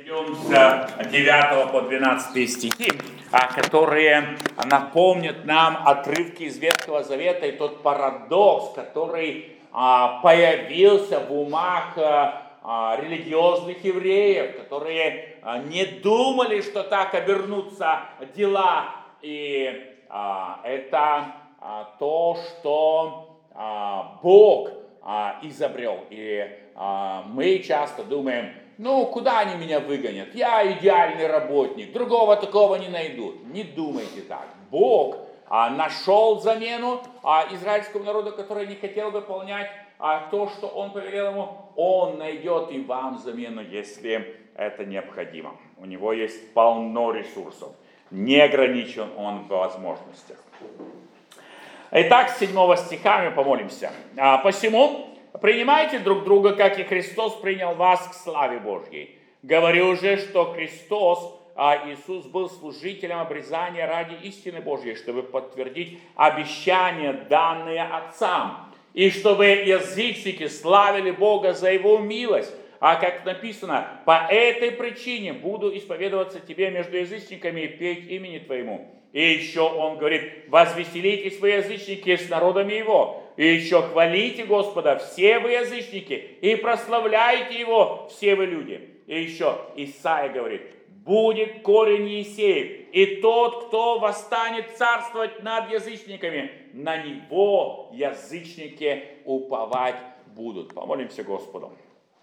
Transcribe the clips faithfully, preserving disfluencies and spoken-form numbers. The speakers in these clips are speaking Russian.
перейдем с девятого по двенадцатый стихи, которые напомнят нам отрывки из Ветхого Завета и тот парадокс, который появился в умах религиозных евреев, которые не думали, что так обернутся дела. И это то, что Бог изобрел. И мы часто думаем: ну, куда они меня выгонят? Я идеальный работник, другого такого не найдут. Не думайте так. Бог а, нашел замену а, израильскому народу, который не хотел выполнять а, то, что Он повелел ему. Он найдет и вам замену, если это необходимо. У Него есть полно ресурсов. Не ограничен Он в возможностях. Итак, с седьмого стиха мы помолимся. А, «Посему принимайте друг друга, как и Христос принял вас к славе Божьей. Говорю же, что Христос, а Иисус, был служителем обрезания ради истины Божьей, чтобы подтвердить обещания, данные отцам, и чтобы язычники славили Бога за Его милость. А как написано: по этой причине буду исповедоваться тебе между язычниками и петь имени Твоему». И еще он говорит: «Возвеселитесь вы, язычники, с народами Его». И еще: «Хвалите Господа, все вы язычники, и прославляйте Его, все вы люди». И еще Исаия говорит: «Будет корень Иисеев, и тот, кто восстанет царствовать над язычниками, на него язычники уповать будут». Помолимся Господу.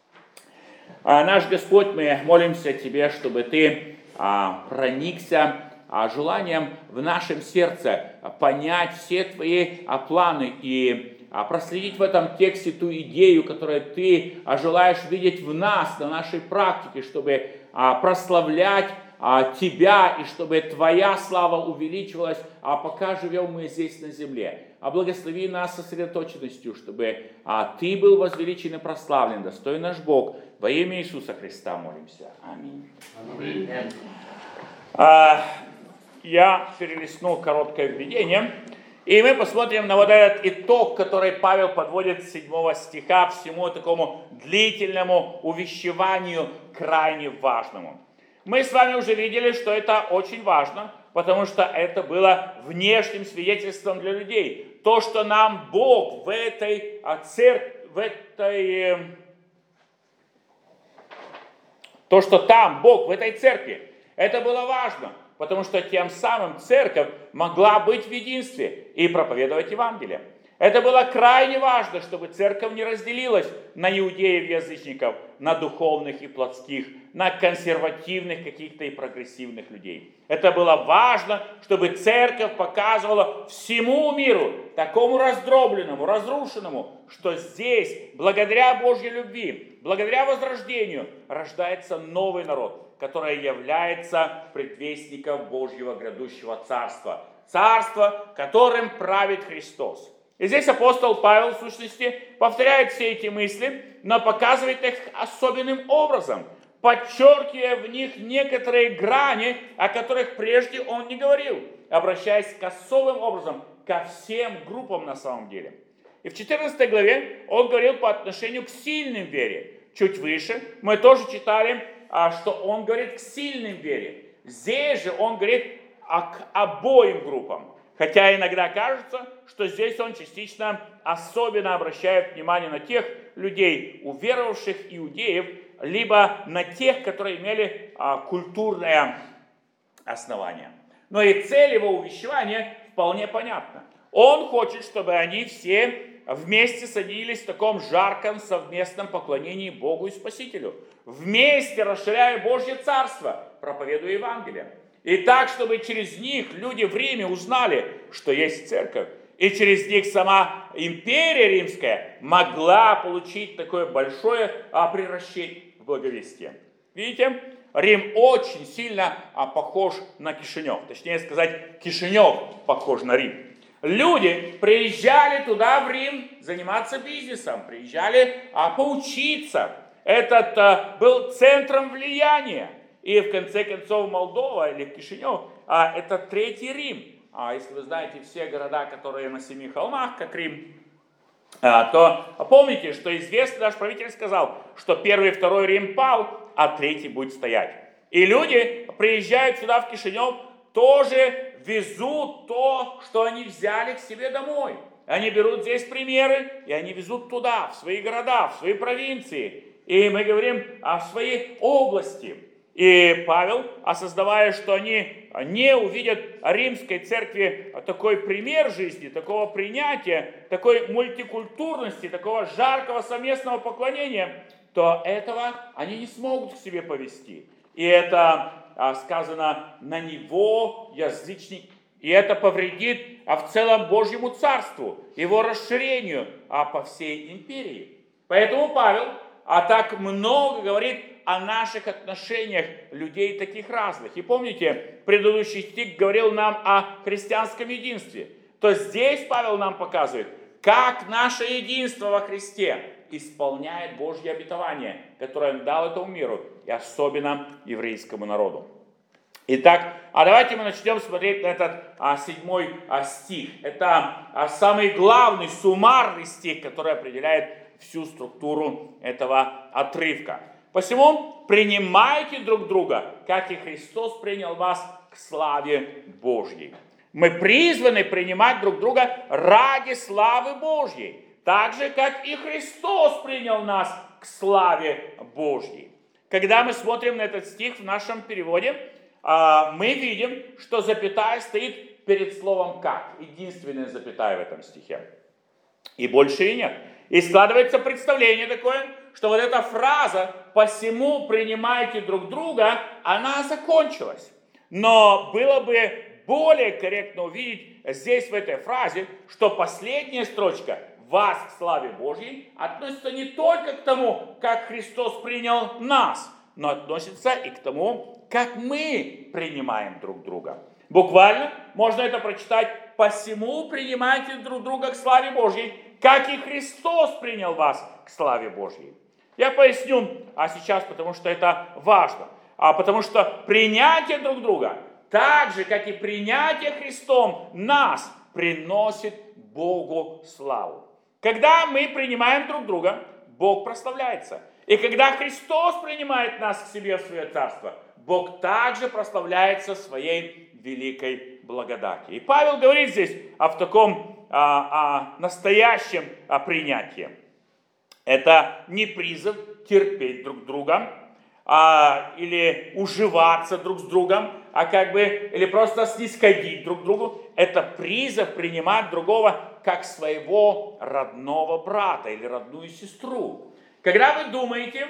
А, наш Господь, мы молимся Тебе, чтобы Ты а, проникся а, желанием в нашем сердце понять все Твои а, планы и а, проследить в этом тексте ту идею, которую Ты а, желаешь видеть в нас, на нашей практике, чтобы а, прославлять а, Тебя и чтобы Твоя слава увеличивалась, а пока живем мы здесь на земле. А благослови нас сосредоточенностью, чтобы а, Ты был возвеличен и прославлен, достоин наш Бог. Во имя Иисуса Христа молимся. Аминь. Аминь. А, я перелистнул короткое введение, и мы посмотрим на вот этот итог, который Павел подводит с седьмого стиха всему такому длительному увещеванию, крайне важному. Мы с вами уже видели, что это очень важно, потому что это было внешним свидетельством для людей. То, что нам Бог в этой церкви, в этой... То, что там Бог в этой церкви, это было важно, потому что тем самым церковь могла быть в единстве и проповедовать Евангелие. Это было крайне важно, чтобы церковь не разделилась на иудеев и язычников, на духовных и плотских, на консервативных каких-то и прогрессивных людей. Это было важно, чтобы церковь показывала всему миру, такому раздробленному, разрушенному, что здесь, благодаря Божьей любви, благодаря возрождению, рождается новый народ, который является предвестником Божьего грядущего царства. Царство, которым правит Христос. И здесь апостол Павел, в сущности, повторяет все эти мысли, но показывает их особенным образом, подчеркивая в них некоторые грани, о которых прежде он не говорил, обращаясь к особым образом ко всем группам на самом деле. И в четырнадцатой главе он говорил по отношению к сильным вере. Чуть выше мы тоже читали, что он говорит к сильным вере. Здесь же он говорит к обоим группам. Хотя иногда кажется, что здесь он частично особенно обращает внимание на тех людей, уверовавших иудеев, либо на тех, которые имели а, культурное основание. Но и цель его увещевания вполне понятна. Он хочет, чтобы они все вместе садились в таком жарком совместном поклонении Богу и Спасителю, вместе расширяя Божье Царство, проповедуя Евангелие. И так, чтобы через них люди в Риме узнали, что есть церковь. И через них сама империя римская могла получить такое большое а, превращение в благовестие. Видите, Рим очень сильно а, похож на Кишинев. Точнее сказать, Кишинев похож на Рим. Люди приезжали туда, в Рим, заниматься бизнесом, приезжали а, поучиться. Этот а, был центром влияния. И в конце концов Молдова или Кишинев а, это третий Рим. А если вы знаете все города, которые на семи холмах, как Рим, а, то помните, что известный наш правитель сказал, что первый и второй Рим пал, а третий будет стоять. И люди приезжают сюда, в Кишинев, тоже везут то, что они взяли к себе домой. Они берут здесь примеры, и они везут туда, в свои города, в свои провинции. И мы говорим о своей области. И Павел, осознавая, что они не увидят римской церкви такой пример жизни, такого принятия, такой мультикультурности, такого жаркого совместного поклонения, то этого они не смогут к себе повести. И это сказано на него, язычник, и это повредит а в целом Божьему Царству, его расширению а по всей империи. Поэтому Павел а так много говорит о наших отношениях людей таких разных. И помните, предыдущий стих говорил нам о христианском единстве. То здесь Павел нам показывает, как наше единство во Христе исполняет Божье обетование, которое Он дал этому миру, и особенно еврейскому народу. Итак, а давайте мы начнем смотреть на этот а, седьмой а, стих. Это а, самый главный, суммарный стих, который определяет всю структуру этого отрывка. Посему принимайте друг друга, как и Христос принял вас к славе Божьей. Мы призваны принимать друг друга ради славы Божьей, так же, как и Христос принял нас к славе Божьей. Когда мы смотрим на этот стих в нашем переводе, мы видим, что запятая стоит перед словом «как». Единственная запятая в этом стихе. И больше и нет. И складывается представление такое, что вот эта фраза «посему принимайте друг друга», она закончилась. Но было бы более корректно увидеть здесь в этой фразе, что последняя строчка «вас к славе Божьей» относится не только к тому, как Христос принял нас, но относится и к тому, как мы принимаем друг друга. Буквально можно это прочитать: «Посему принимайте друг друга к славе Божьей, как и Христос принял вас к славе Божьей». Я поясню а сейчас, потому что это важно. А потому что принятие друг друга, так же, как и принятие Христом нас, приносит Богу славу. Когда мы принимаем друг друга, Бог прославляется. И когда Христос принимает нас к себе в свое царство, Бог также прославляется своей великой благодати. И Павел говорит здесь о в таком а, а, настоящем а, принятии. Это не призыв терпеть друг друга а, или уживаться друг с другом, а как бы или просто снисходить друг другу. Это призыв принимать другого как своего родного брата или родную сестру. Когда вы думаете,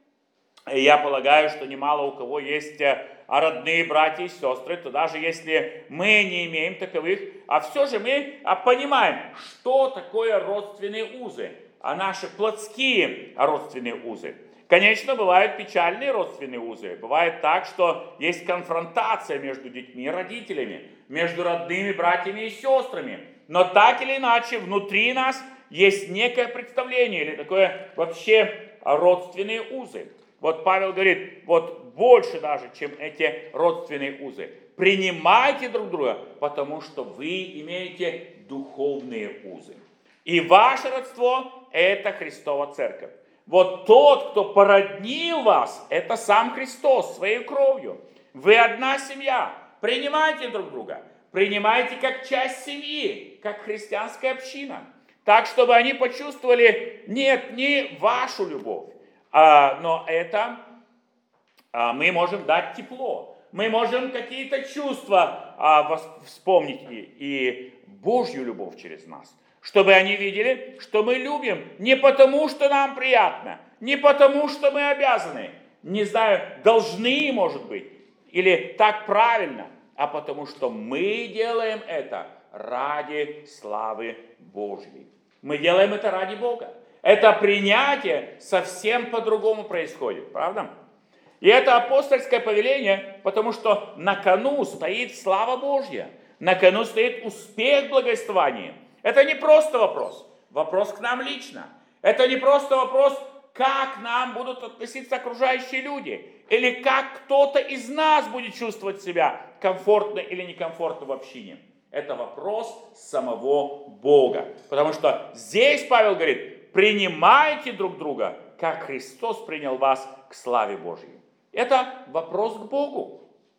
я полагаю, что немало у кого есть родные братья и сестры, то даже если мы не имеем таковых, а все же мы понимаем, что такое родственные узы, а наши плотские родственные узы. Конечно, бывают печальные родственные узы. Бывает так, что есть конфронтация между детьми и родителями, между родными братьями и сестрами. Но так или иначе, внутри нас есть некое представление или такое вообще родственные узы. Вот Павел говорит, вот больше даже, чем эти родственные узы. Принимайте друг друга, потому что вы имеете духовные узы. И ваше родство – это Христова Церковь. Вот тот, кто породнил вас, это сам Христос своей кровью. Вы одна семья. Принимайте друг друга. Принимайте как часть семьи, как христианская община. Так, чтобы они почувствовали, нет, не вашу любовь, а, но это а, мы можем дать тепло. Мы можем какие-то чувства а, вспомнить и, и Божью любовь через нас. Чтобы они видели, что мы любим не потому, что нам приятно, не потому, что мы обязаны, не знаю, должны, может быть, или так правильно, а потому, что мы делаем это ради славы Божьей. Мы делаем это ради Бога. Это принятие совсем по-другому происходит, правда? И это апостольское повеление, потому что на кону стоит слава Божья, на кону стоит успех благовествования. Это не просто вопрос, вопрос к нам лично. Это не просто вопрос, как нам будут относиться окружающие люди, или как кто-то из нас будет чувствовать себя комфортно или некомфортно в общине. Это вопрос самого Бога. Потому что здесь Павел говорит, принимайте друг друга, как Христос принял вас к славе Божьей. Это вопрос к Богу.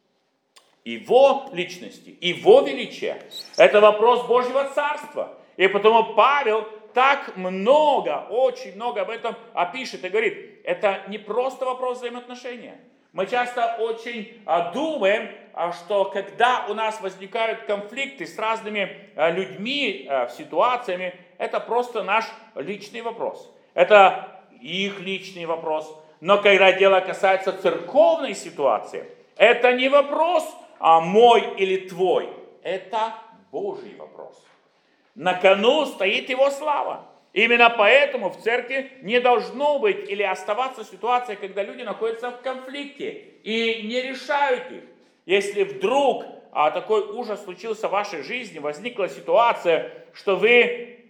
Его личности, Его величия. Это вопрос Божьего Царства. И потому Павел так много, очень много об этом опишет и говорит, это не просто вопрос взаимоотношения. Мы часто очень а, думаем, а, что когда у нас возникают конфликты с разными а, людьми, а, ситуациями, это просто наш личный вопрос. Это их личный вопрос. Но когда дело касается церковной ситуации, это не вопрос а, мой или твой. Это Божий вопрос. На кону стоит Его слава. Именно поэтому в церкви не должно быть или оставаться ситуация, когда люди находятся в конфликте и не решают их. Если вдруг а, такой ужас случился в вашей жизни, возникла ситуация, что вы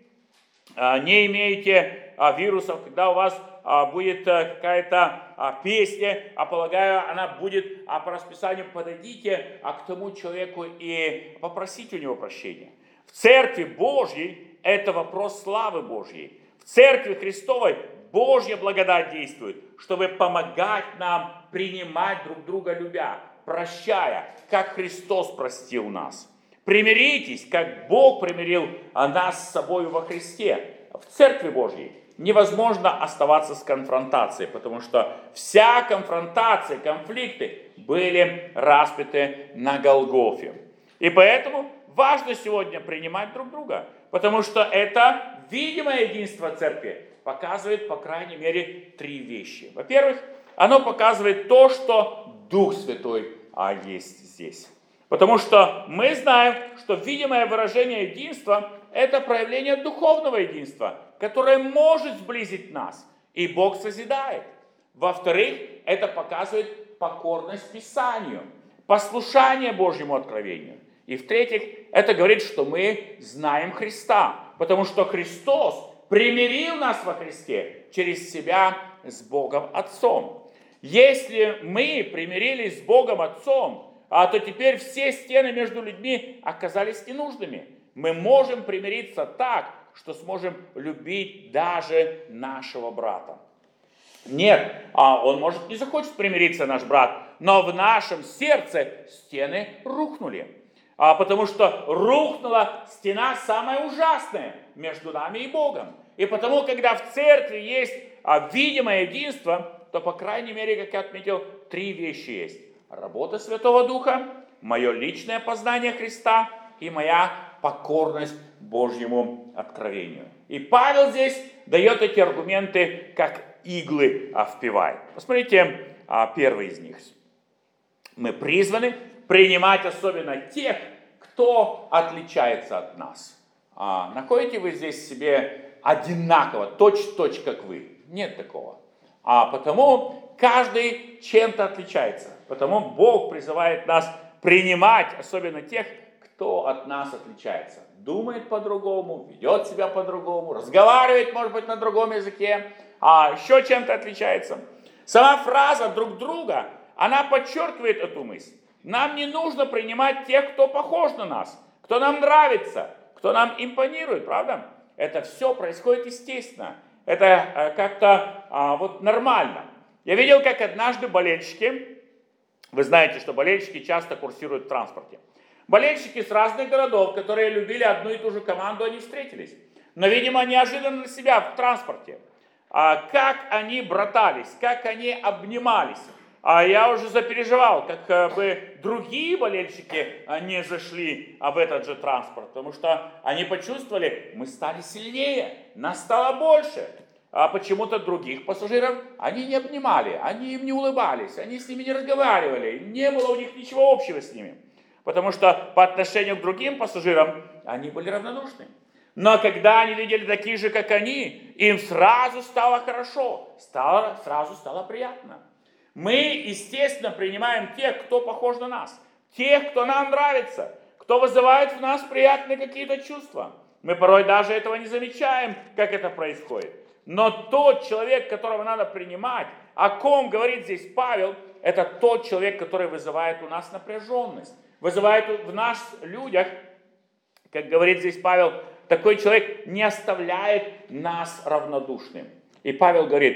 а, не имеете а, вирусов, когда у вас а, будет а, какая-то а, песня, а полагаю, она будет а, по расписанию, подойдите а, к тому человеку и попросите у него прощения. В Церкви Божьей это вопрос славы Божьей. В Церкви Христовой Божья благодать действует, чтобы помогать нам принимать друг друга любя, прощая, как Христос простил нас. Примиритесь, как Бог примирил нас с собой во Христе. В Церкви Божьей невозможно оставаться с конфронтацией, потому что вся конфронтация, конфликты были распяты на Голгофе. И поэтому важно сегодня принимать друг друга, потому что это видимое единство церкви показывает, по крайней мере, три вещи. Во-первых, оно показывает то, что Дух Святой а, есть здесь. Потому что мы знаем, что видимое выражение единства – это проявление духовного единства, которое может сблизить нас, и Бог созидает. Во-вторых, это показывает покорность Писанию, послушание Божьему откровению. И в-третьих, это говорит, что мы знаем Христа, потому что Христос примирил нас во Христе через себя с Богом Отцом. Если мы примирились с Богом Отцом, а то теперь все стены между людьми оказались ненужными. Мы можем примириться так, что сможем любить даже нашего брата. Нет, а он может не захочет примириться, наш брат, но в нашем сердце стены рухнули. А потому что рухнула стена самая ужасная между нами и Богом. И потому, когда в церкви есть а, видимое единство, то, по крайней мере, как я отметил, три вещи есть. Работа Святого Духа, мое личное познание Христа и моя покорность Божьему откровению. И Павел здесь дает эти аргументы, как иглы а, впивает. Посмотрите а, первый из них. Мы призваны принимать особенно тех, кто отличается от нас. А, находите вы здесь себе одинаково, точь-в-точь, как вы? Нет такого. А потому каждый чем-то отличается. Потому Бог призывает нас принимать особенно тех, кто от нас отличается. Думает по-другому, ведет себя по-другому, разговаривает, может быть, на другом языке, а еще чем-то отличается. Сама фраза «друг друга», она подчеркивает эту мысль. Нам не нужно принимать тех, кто похож на нас, кто нам нравится, кто нам импонирует, правда? Это все происходит естественно. Это э, как-то э, вот нормально. Я видел, как однажды болельщики, вы знаете, что болельщики часто курсируют в транспорте. Болельщики с разных городов, которые любили одну и ту же команду, они встретились. Но, видимо, неожиданно для себя в транспорте. А как они братались, как они обнимались. А я уже запереживал, как бы другие болельщики не зашли в этот же транспорт, потому что они почувствовали, мы стали сильнее, нас стало больше. А почему-то других пассажиров они не обнимали, они им не улыбались, они с ними не разговаривали, не было у них ничего общего с ними. Потому что по отношению к другим пассажирам они были равнодушны. Но когда они видели такие же, как они, им сразу стало хорошо, стало, сразу стало приятно. Мы, естественно, принимаем тех, кто похож на нас, тех, кто нам нравится, кто вызывает в нас приятные какие-то чувства. Мы порой даже этого не замечаем, как это происходит. Но тот человек, которого надо принимать, о ком говорит здесь Павел, это тот человек, который вызывает у нас напряженность, вызывает в нас людях, как говорит здесь Павел, такой человек не оставляет нас равнодушным. И Павел говорит,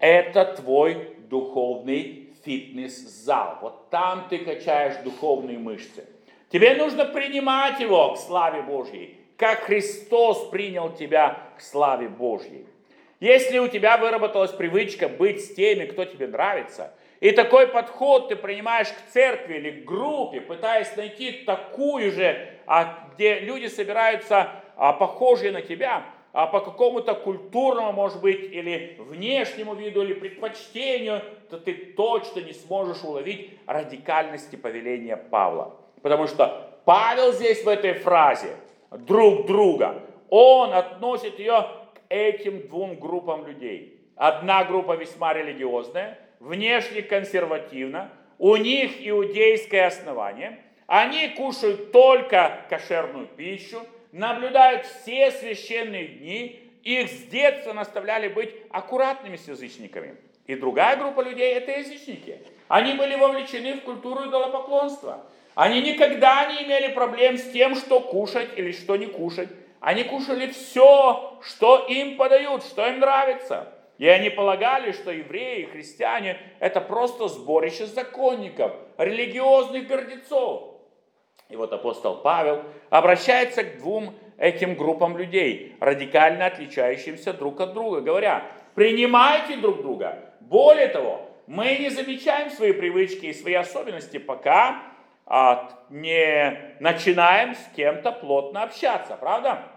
это твой духовный фитнес-зал. Вот там ты качаешь духовные мышцы. Тебе нужно принимать его к славе Божьей, как Христос принял тебя к славе Божьей. Если у тебя выработалась привычка быть с теми, кто тебе нравится, и такой подход ты принимаешь к церкви или к группе, пытаясь найти такую же, где люди собираются похожие на тебя, а по какому-то культурному, может быть, или внешнему виду, или предпочтению, то ты точно не сможешь уловить радикальности повеления Павла. Потому что Павел здесь в этой фразе «друг друга», он относит ее к этим двум группам людей. Одна группа весьма религиозная, внешне консервативна, у них иудейское основание, они кушают только кошерную пищу, наблюдают все священные дни, их с детства наставляли быть аккуратными с язычниками. И другая группа людей – это язычники. Они были вовлечены в культуру идолопоклонства. Они никогда не имели проблем с тем, что кушать или что не кушать. Они кушали все, что им подают, что им нравится. И они полагали, что евреи и христиане – это просто сборище законников, религиозных гордецов. И вот апостол Павел обращается к двум этим группам людей, радикально отличающимся друг от друга, говоря: принимайте друг друга. Более того, мы не замечаем свои привычки и свои особенности, пока а, не начинаем с кем-то плотно общаться, правда?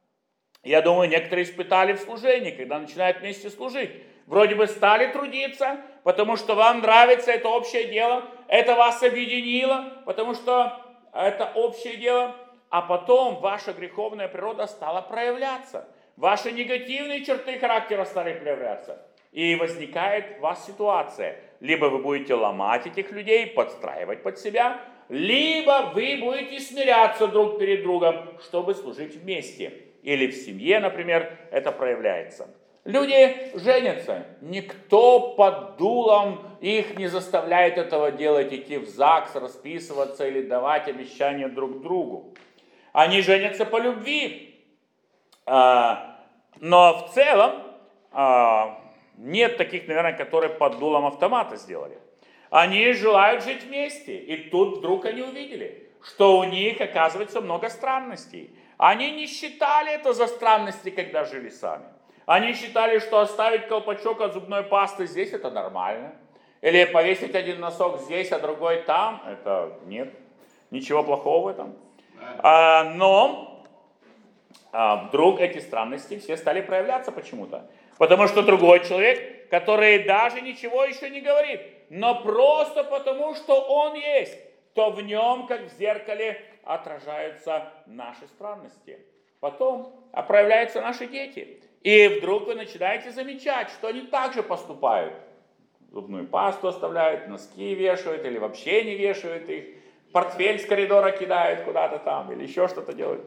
Я думаю, некоторые испытали в служении, когда начинают вместе служить. Вроде бы стали трудиться, потому что вам нравится это общее дело, это вас объединило, потому что это общее дело, а потом ваша греховная природа стала проявляться. Ваши негативные черты характера стали проявляться. И возникает у вас ситуация. Либо вы будете ломать этих людей, подстраивать под себя, либо вы будете смиряться друг перед другом, чтобы служить вместе. Или в семье, например, это проявляется. Люди женятся. Никто под дулом их не заставляет этого делать, идти в ЗАГС, расписываться или давать обещания друг другу. Они женятся по любви. Но в целом нет таких, наверное, которые под дулом автомата сделали. Они желают жить вместе. И тут вдруг они увидели, что у них оказывается много странностей. Они не считали это за странности, когда жили сами. Они считали, что оставить колпачок от зубной пасты здесь это нормально. Или повесить один носок здесь, а другой там. Это нет. Ничего плохого в этом. А, но а, вдруг эти странности все стали проявляться почему-то. Потому что другой человек, который даже ничего еще не говорит, но просто потому, что он есть, то в нем, как в зеркале, отражаются наши странности. Потом проявляются наши дети. И вдруг вы начинаете замечать, что они также поступают. Зубную пасту оставляют, носки вешают или вообще не вешают их. Портфель с коридора кидают куда-то там или еще что-то делают.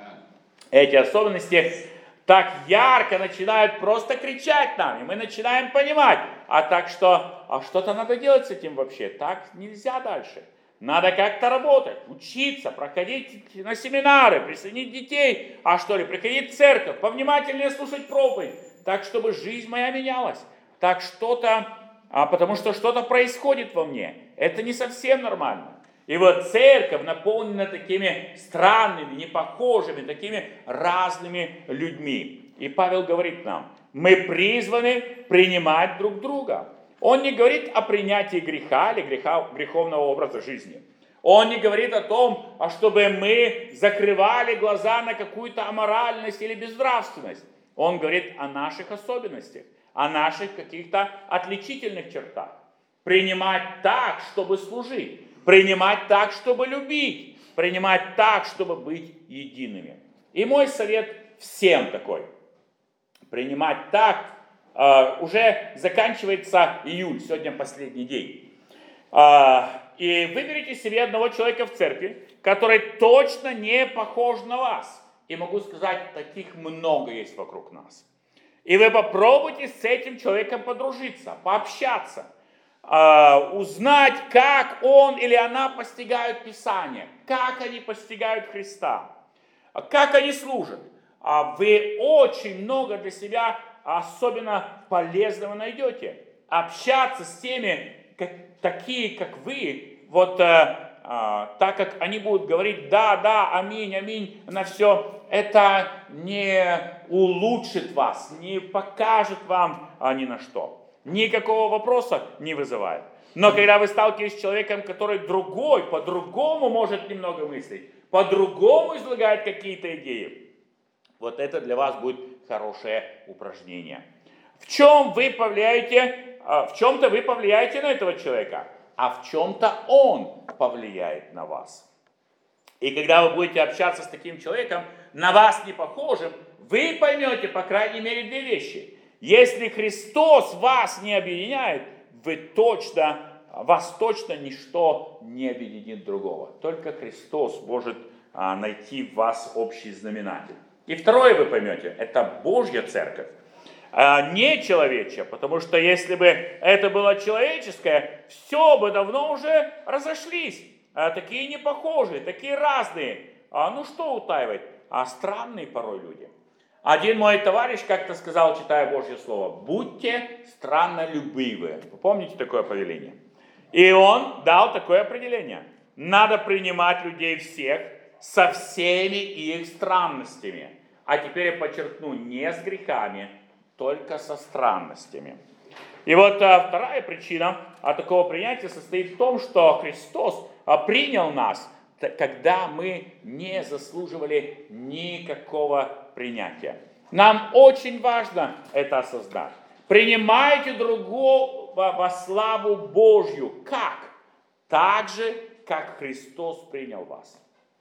Эти особенности так ярко начинают просто кричать нам. И мы начинаем понимать, а так что, а что-то надо делать с этим вообще. Так нельзя дальше. Надо как-то работать, учиться, проходить на семинары, присоединить детей, а что ли, приходить в церковь, повнимательнее слушать проповедь, так, чтобы жизнь моя менялась. Так что-то, а потому что что-то происходит во мне. Это не совсем нормально. И вот церковь наполнена такими странными, непохожими, такими разными людьми. И Павел говорит нам, мы призваны принимать друг друга. Он не говорит о принятии греха или греха, греховного образа жизни. Он не говорит о том, чтобы мы закрывали глаза на какую-то аморальность или безнравственность. Он говорит о наших особенностях, о наших каких-то отличительных чертах. Принимать так, чтобы служить. Принимать так, чтобы любить. Принимать так, чтобы быть едиными. И мой совет всем такой. Принимать так. Uh, уже заканчивается июль, сегодня последний день. Uh, и выберите себе одного человека в церкви, который точно не похож на вас. И могу сказать, таких много есть вокруг нас. И вы попробуйте с этим человеком подружиться, пообщаться, uh, узнать, как он или она постигают Писание, как они постигают Христа, как они служат. Uh, вы очень много для себя особенно полезного найдете. Общаться с теми, как, такие, как вы, вот а, а, так как они будут говорить да, да, аминь, аминь на все, это не улучшит вас, не покажет вам а, ни на что. Никакого вопроса не вызывает. Но когда вы сталкиваетесь с человеком, который другой, по-другому может немного мыслить, по-другому излагает какие-то идеи, вот это для вас будет хорошее упражнение. В чем вы повлияете, в чем-то вы повлияете на этого человека, а в чем-то он повлияет на вас. И когда вы будете общаться с таким человеком, на вас не похожим, вы поймете, по крайней мере, две вещи. Если Христос вас не объединяет, вы точно, вас точно ничто не объединит другого. Только Христос может а, найти в вас общий знаменатель. И второе вы поймете, это Божья церковь, а не человечья, потому что если бы это было человеческое, все бы давно уже разошлись. А, такие непохожие, такие разные. А, ну что утаивать? А странные порой люди. Один мой товарищ как-то сказал, читая Божье Слово, будьте страннолюбивы. Вы помните такое повеление? И он дал такое определение. Надо принимать людей всех со всеми их странностями. А теперь я подчеркну, не с грехами, только со странностями. И вот а, вторая причина а, такого принятия состоит в том, что Христос а, принял нас, когда мы не заслуживали никакого принятия. Нам очень важно это осознать. Принимайте другого во славу Божью. Как? Так же, как Христос принял вас.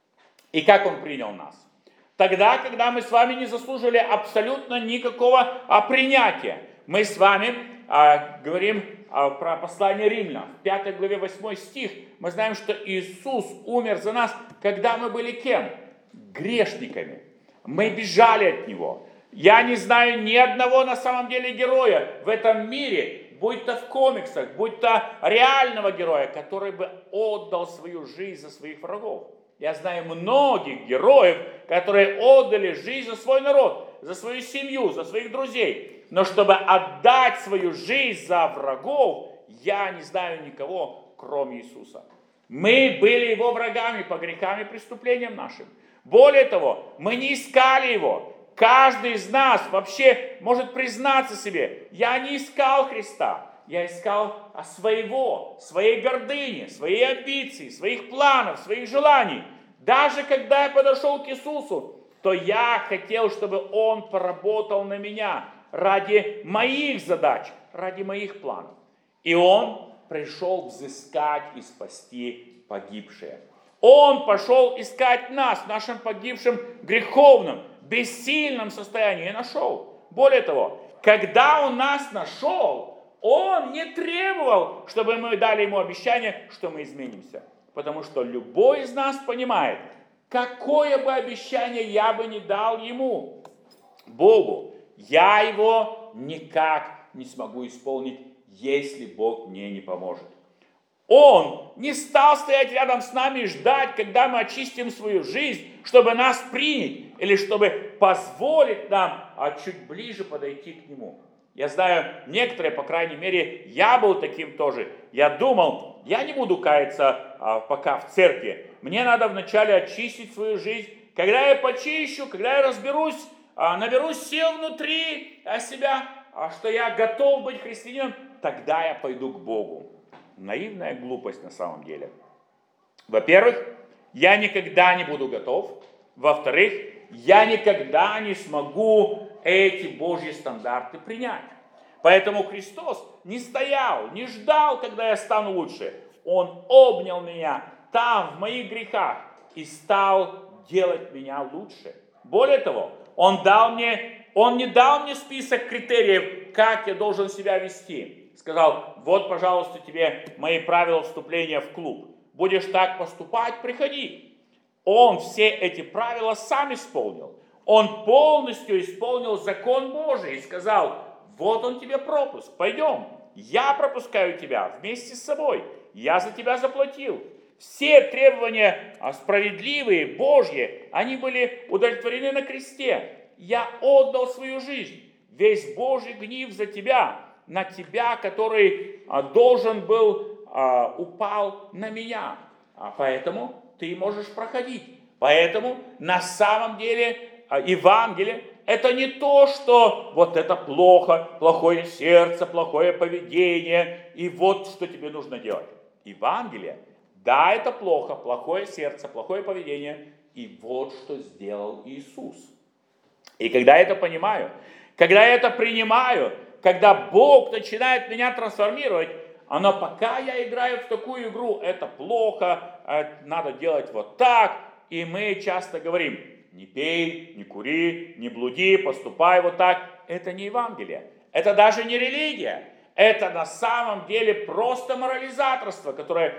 И как Он принял нас? Тогда, когда мы с вами не заслуживали абсолютно никакого а, принятия. Мы с вами а, говорим а, про послание Римлянам. В пятой главе восьмой стих мы знаем, что Иисус умер за нас, когда мы были кем? Грешниками. Мы бежали от Него. Я не знаю ни одного на самом деле героя в этом мире, будь то в комиксах, будь то реального героя, который бы отдал свою жизнь за своих врагов. Я знаю многих героев, которые отдали жизнь за свой народ, за свою семью, за своих друзей. Но чтобы отдать свою жизнь за врагов, я не знаю никого, кроме Иисуса. Мы были Его врагами по грехам и преступлениям нашим. Более того, мы не искали Его. Каждый из нас вообще может признаться себе, я не искал Христа. Я искал своего, своей гордыни, своей амбиции, своих планов, своих желаний. Даже когда я подошел к Иисусу, то я хотел, чтобы Он поработал на меня ради моих задач, ради моих планов. И Он пришел взыскать и спасти погибшие. Он пошел искать нас в нашем погибшем греховном, бессильном состоянии и нашел. Более того, когда Он нас нашел, Он не требовал, чтобы мы дали Ему обещание, что мы изменимся. Потому что любой из нас понимает, какое бы обещание я бы не дал Ему, Богу, я его никак не смогу исполнить, если Бог мне не поможет. Он не стал стоять рядом с нами и ждать, когда мы очистим свою жизнь, чтобы нас принять, или чтобы позволить нам а чуть ближе подойти к Нему. Я знаю, некоторые, по крайней мере, я был таким тоже. Я думал, я не буду каяться а, пока в церкви. Мне надо вначале очистить свою жизнь. Когда я почищу, когда я разберусь, а, наберусь сил внутри а, себя, а, что я готов быть христианином, тогда я пойду к Богу. Наивная глупость на самом деле. Во-первых, я никогда не буду готов. Во-вторых, я никогда не смогу эти Божьи стандарты принять. Поэтому Христос не стоял, не ждал, когда я стану лучше. Он обнял меня там, в моих грехах, и стал делать меня лучше. Более того, Он дал мне, Он не дал мне список критериев, как я должен себя вести. Сказал, вот, пожалуйста, тебе мои правила вступления в клуб. Будешь так поступать, приходи. Он все эти правила сам исполнил. Он полностью исполнил закон Божий и сказал, вот он тебе пропуск, пойдем. Я пропускаю тебя вместе с собой. Я за тебя заплатил. Все требования справедливые, Божьи, они были удовлетворены на кресте. Я отдал свою жизнь. весь Божий гнев за тебя, на тебя, который а, должен был, а, упал на меня. А поэтому ты можешь проходить. Поэтому на самом деле а, Евангелие это не то, что вот это плохо, плохое сердце, плохое поведение, и вот что тебе нужно делать. Евангелие, да, это плохо, плохое сердце, плохое поведение, и вот что сделал Иисус. И когда я это понимаю, когда я это принимаю, когда Бог начинает меня трансформировать, но пока я играю в такую игру, это плохо, надо делать вот так, и мы часто говорим, не пей, не кури, не блуди, поступай вот так. Это не Евангелие, это даже не религия, это на самом деле просто морализаторство, которое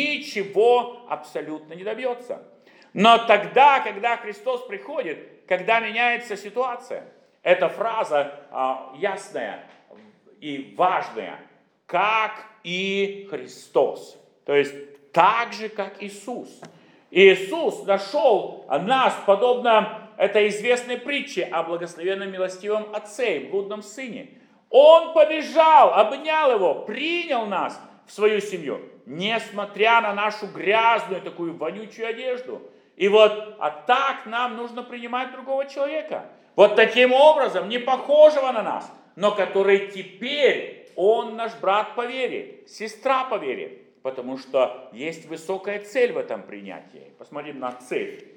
ничего абсолютно не добьется. Но тогда, когда Христос приходит, когда меняется ситуация, эта фраза а, ясная и важная, как и Христос. То есть так же, как Иисус. Иисус нашел нас, подобно этой известной притче о благословенном милостивом Отце и блудном Сыне. Он побежал, обнял его, принял нас в свою семью, несмотря на нашу грязную, такую вонючую одежду. И вот, а так нам нужно принимать другого человека. Вот таким образом, не похожего на нас, но который теперь, он наш брат по вере, сестра по вере. Потому что есть высокая цель в этом принятии. Посмотрим на цель.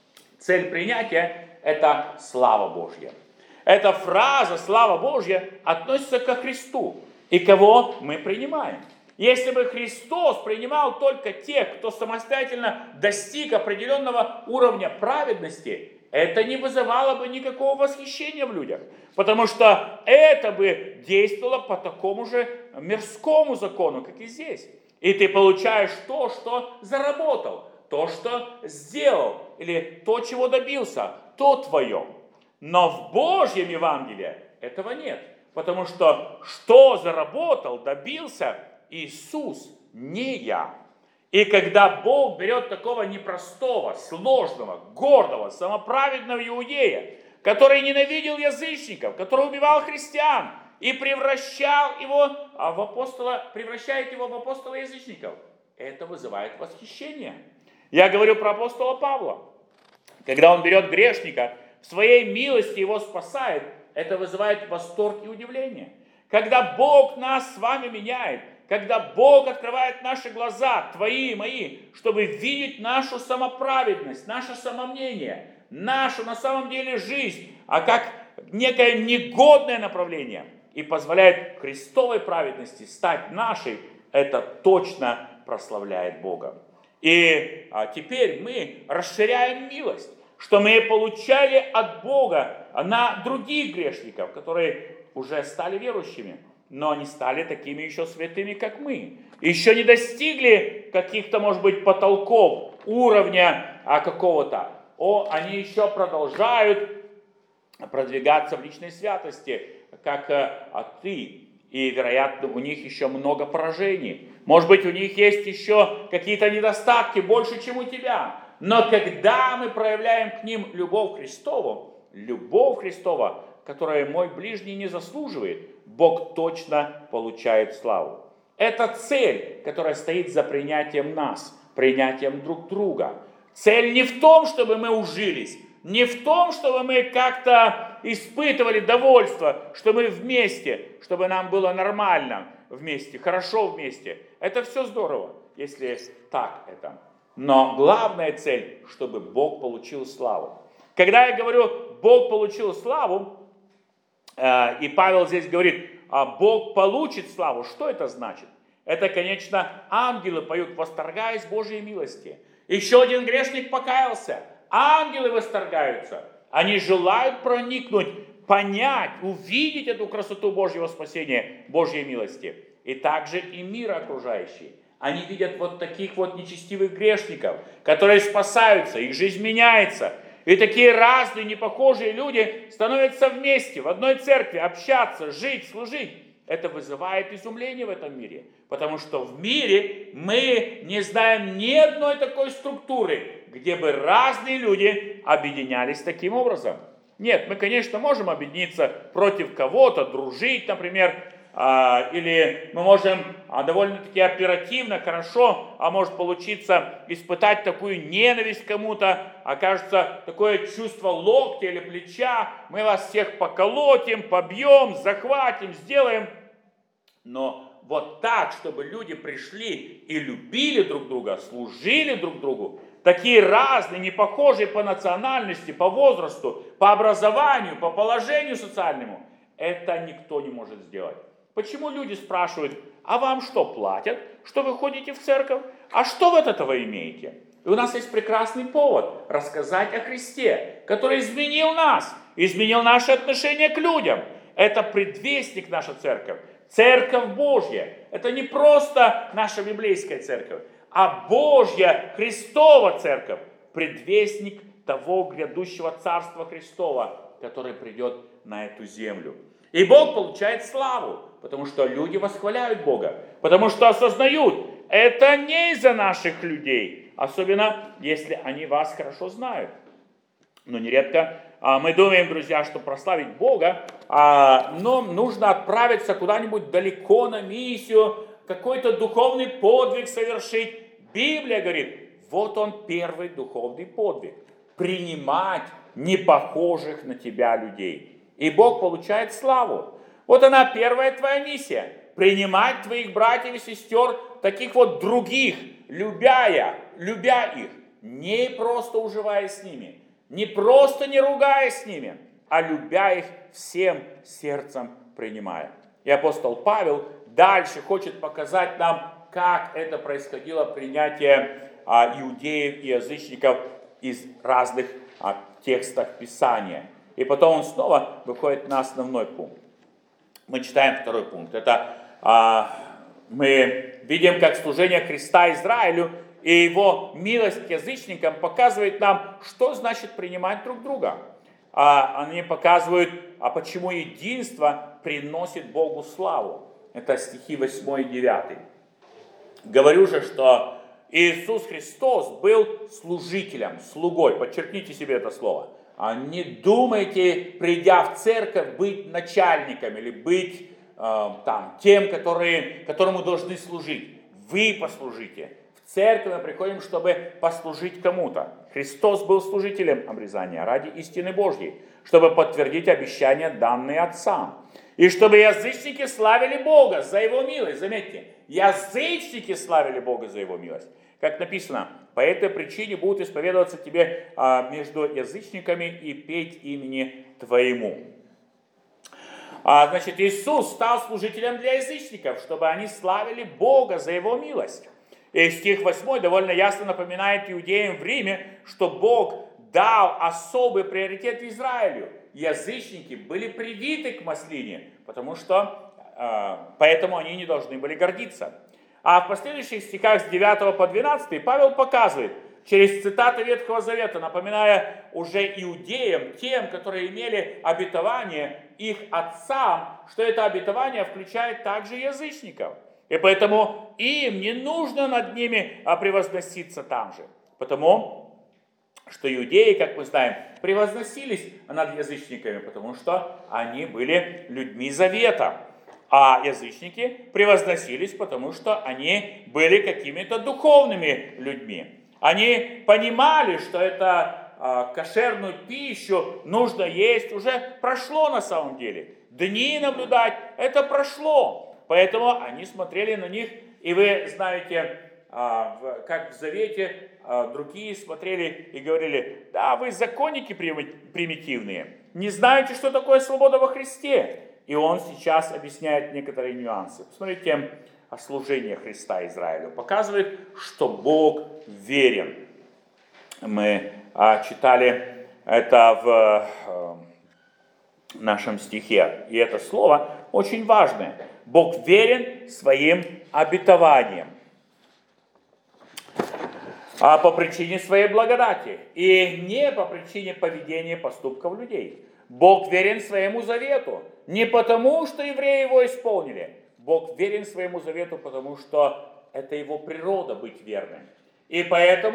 Цель принятия – это слава Божья. Эта фраза «слава Божья» относится ко Христу. И кого мы принимаем. Если бы Христос принимал только тех, кто самостоятельно достиг определенного уровня праведности, это не вызывало бы никакого восхищения в людях. Потому что это бы действовало по такому же мирскому закону, как и здесь. И ты получаешь то, что заработал, то, что сделал, или то, чего добился, то твое. Но в Божьем Евангелии этого нет. Потому что что заработал, добился Иисус, не я. И когда Бог берет такого непростого, сложного, гордого, самоправедного иудея, который ненавидел язычников, который убивал христиан, и превращал его в апостола, превращает его в апостола язычников, это вызывает восхищение. Я говорю про апостола Павла. Когда он берет грешника, в своей милости его спасает, это вызывает восторг и удивление. Когда Бог нас с вами меняет, когда Бог открывает наши глаза, твои и мои, чтобы видеть нашу самоправедность, наше самомнение, нашу на самом деле жизнь, а как некое негодное направление, и позволяет Христовой праведности стать нашей, это точно прославляет Бога. И а, теперь мы расширяем милость, что мы получали от Бога на других грешников, которые уже стали верующими, но они стали такими еще святыми, как мы. Еще не достигли каких-то, может быть, потолков, уровня а, какого-то. О, они еще продолжают продвигаться в личной святости, как а, ты. И, вероятно, у них еще много поражений. Может быть, у них есть еще какие-то недостатки больше, чем у тебя. Но когда мы проявляем к ним любовь Христову, любовь Христова, которая мой ближний не заслуживает, Бог точно получает славу. Это цель, которая стоит за принятием нас, принятием друг друга. Цель не в том, чтобы мы ужились, не в том, чтобы мы как-то испытывали довольство, что мы вместе, чтобы нам было нормально вместе, хорошо вместе. Это все здорово, если так это. Но главная цель, чтобы Бог получил славу. Когда я говорю, Бог получил славу, и Павел здесь говорит, Бог получит славу, что это значит? Это, конечно, ангелы поют, восторгаясь Божьей милости. Еще один грешник покаялся. Ангелы восторгаются. Они желают проникнуть, понять, увидеть эту красоту Божьего спасения, Божьей милости. И также и мир окружающий. Они видят вот таких вот нечестивых грешников, которые спасаются, их жизнь меняется. И такие разные, непохожие люди становятся вместе, в одной церкви, общаться, жить, служить. Это вызывает изумление в этом мире. Потому что в мире мы не знаем ни одной такой структуры, где бы разные люди объединялись таким образом. Нет, мы, конечно, можем объединиться против кого-то, дружить, например, а, или мы можем а, довольно-таки оперативно, хорошо, а может получиться испытать такую ненависть к кому-то, окажется такое чувство локтя или плеча, мы вас всех поколотим, побьем, захватим, сделаем. Но вот так, чтобы люди пришли и любили друг друга, служили друг другу, такие разные, не похожие по национальности, по возрасту, по образованию, по положению социальному, это никто не может сделать. Почему люди спрашивают, а вам что платят, что вы ходите в церковь, а что вы от этого имеете? И у нас есть прекрасный повод рассказать о Христе, который изменил нас, изменил наше отношение к людям. Это предвестник наша церковь, церковь Божья. Это не просто наша библейская церковь, а Божья Христова церковь, предвестник того грядущего Царства Христова, который придет на эту землю. И Бог получает славу, потому что люди восхваляют Бога, потому что осознают, это не из-за наших людей, особенно если они вас хорошо знают. Но нередко а, мы думаем, друзья, что прославить Бога, а, но нужно отправиться куда-нибудь далеко на миссию, какой-то духовный подвиг совершить. Библия говорит, вот он первый духовный подвиг. Принимать непохожих на тебя людей. И Бог получает славу. Вот она, первая твоя миссия. Принимать твоих братьев и сестер, таких вот других, любя, любя их, не просто уживаясь с ними, не просто не ругаясь с ними, а любя их всем сердцем принимая. И апостол Павел дальше хочет показать нам, как это происходило принятие а, иудеев и язычников из разных а, текстов Писания. И потом он снова выходит на основной пункт. Мы читаем второй пункт. Это а, мы видим, как служение Христа Израилю и его милость к язычникам показывает нам, что значит принимать друг друга. А, они показывают, а почему единство приносит Богу славу. Это стихи восьмой и девятый. Говорю же, что Иисус Христос был служителем, слугой. Подчеркните себе это слово. Не думайте, придя в церковь, быть начальником или быть э, там, тем, которые, которому должны служить. Вы послужите. В церковь мы приходим, чтобы послужить кому-то. Христос был служителем обрезания ради истины Божьей, чтобы подтвердить обещания, данные отцам. И чтобы язычники славили Бога за Его милость. Заметьте, язычники славили Бога за Его милость. Как написано, по этой причине будут исповедоваться тебе а, между язычниками и петь имени Твоему. А, значит, Иисус стал служителем для язычников, чтобы они славили Бога за Его милость. И стих восьмой довольно ясно напоминает иудеям в Риме, что Бог дал особый приоритет Израилю. Язычники были привиты к маслине, потому что а, поэтому они не должны были гордиться. А в последующих стихах с девятого по двенадцатый Павел показывает, через цитаты Ветхого Завета, напоминая уже иудеям, тем, которые имели обетование их отцам, что это обетование включает также язычников. И поэтому им не нужно над ними превозноситься там же. Потому что иудеи, как мы знаем, превозносились над язычниками, потому что они были людьми завета. А язычники превозносились, потому что они были какими-то духовными людьми. Они понимали, что это э, кошерную пищу нужно есть, уже прошло на самом деле. Дни наблюдать, это прошло. Поэтому они смотрели на них, и вы знаете, э, в, как в Завете э, другие смотрели и говорили, да, вы законники примитивные, не знаете, что такое свобода во Христе. И он сейчас объясняет некоторые нюансы. Посмотрите, служение Христа Израилю показывает, что Бог верен. Мы а, читали это в а, нашем стихе. И это слово очень важное. Бог верен своим обетованиям. А по причине своей благодати. И не по причине поведения поступков людей. Бог верен своему завету. Не потому, что евреи его исполнили. Бог верен своему завету, потому что это его природа быть верным. И поэтому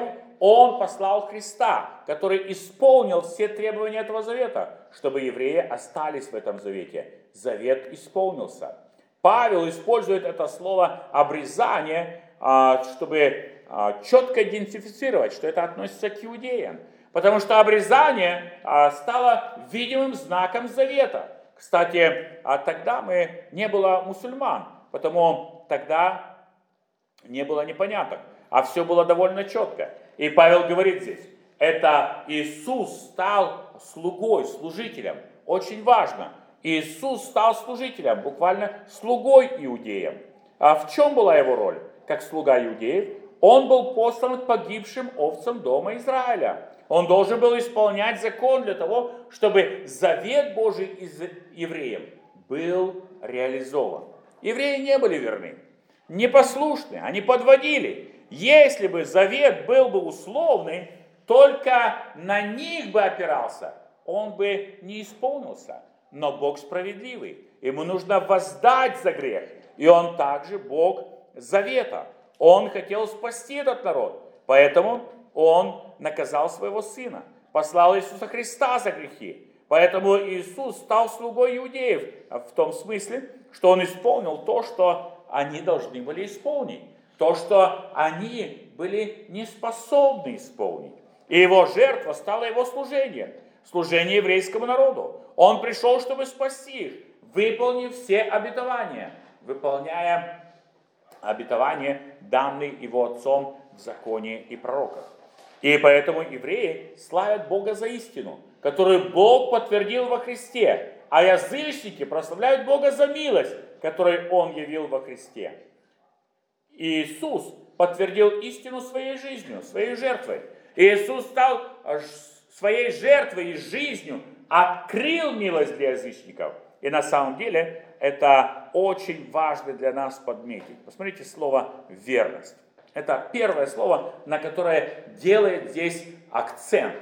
Он послал Христа, который исполнил все требования этого завета, чтобы евреи остались в этом завете. Завет исполнился. Павел использует это слово «обрезание», чтобы четко идентифицировать, что это относится к иудеям. Потому что обрезание стало видимым знаком завета. Кстати, тогда мы не было мусульман, потому тогда не было непоняток, а все было довольно четко. И Павел говорит здесь, это Иисус стал слугой, служителем. Очень важно. Иисус стал служителем, буквально слугой иудеям. А в чем была его роль? Как слуга иудеев, он был послан к погибшим овцам дома Израиля. Он должен был исполнять закон для того, чтобы завет Божий из евреев был реализован. Евреи не были верны, непослушны, они подводили. Если бы завет был бы условный, только на них бы опирался, он бы не исполнился. Но Бог справедливый, ему нужно воздать за грех. И он также Бог завета. Он хотел спасти этот народ, поэтому он наказал своего сына, послал Иисуса Христа за грехи. Поэтому Иисус стал слугой иудеев в том смысле, что он исполнил то, что они должны были исполнить. То, что они были не способны исполнить. И его жертва стала его служением. Служение еврейскому народу. Он пришел, чтобы спасти их, выполнив все обетования. Выполняя обетования, данные его отцом в законе и пророках. И поэтому евреи славят Бога за истину, которую Бог подтвердил во Христе. А язычники прославляют Бога за милость, которую Он явил во Христе. Иисус подтвердил истину своей жизнью, своей жертвой. Иисус стал своей жертвой и жизнью, открыл милость для язычников. И на самом деле это очень важно для нас подметить. Посмотрите слово «верность». Это первое слово, на которое делает здесь акцент.